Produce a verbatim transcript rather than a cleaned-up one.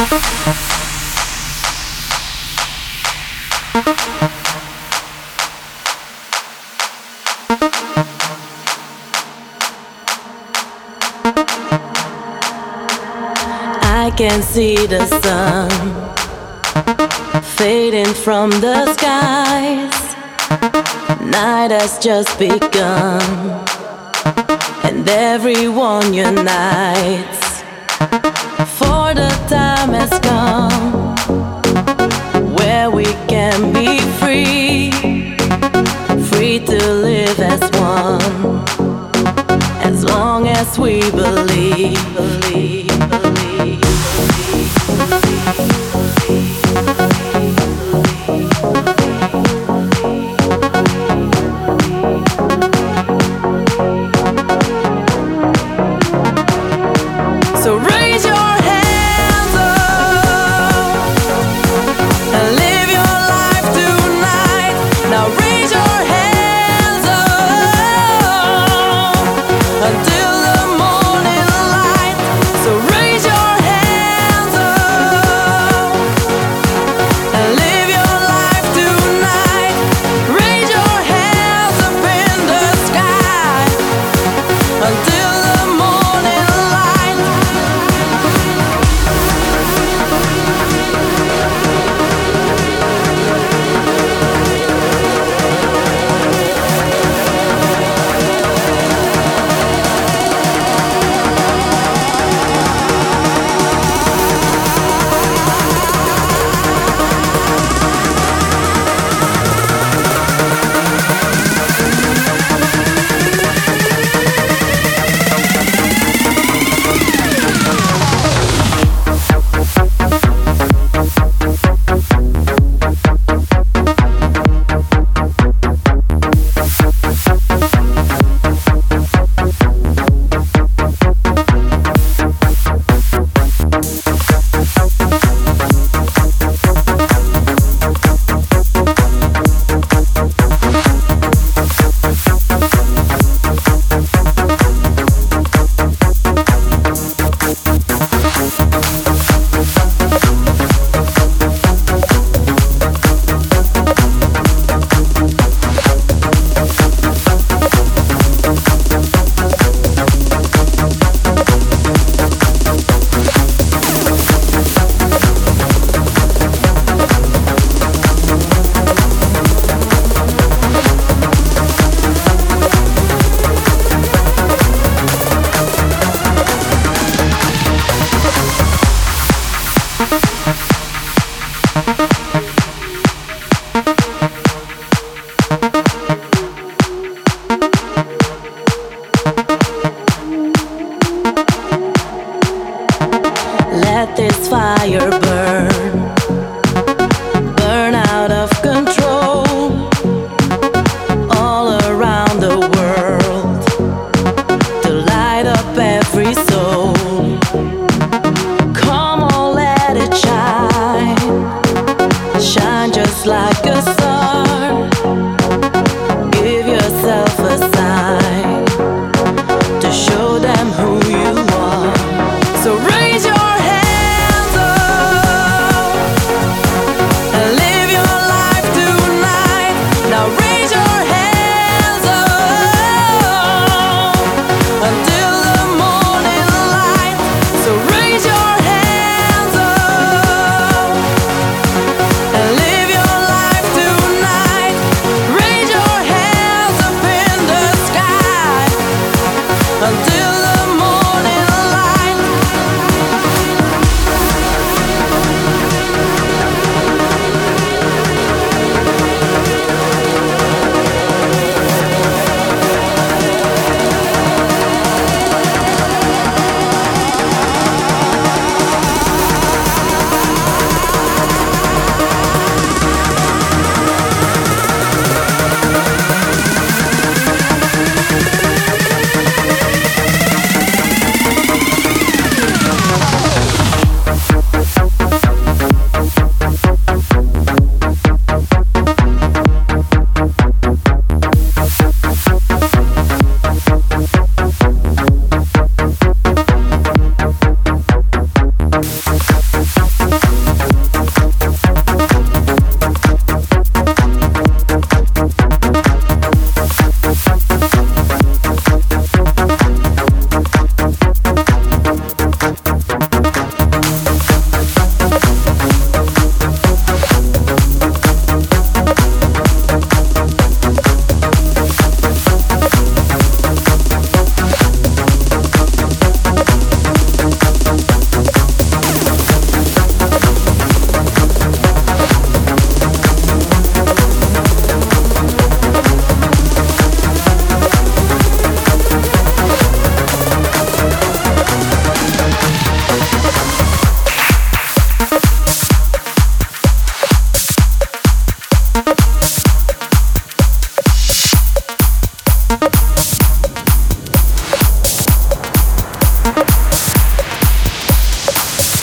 I can see the sun fading from the skies. Night has just begun, and everyone unites. For the time has come where we can be free, free to live as one, as long as we believe, believe, believe. So raise your hands up and live your life tonight. Now raise your hands up until the morning light. So raise your hands up and live your life tonight. Raise your hands up in the sky until the morning light. Let this fire burn, burn out of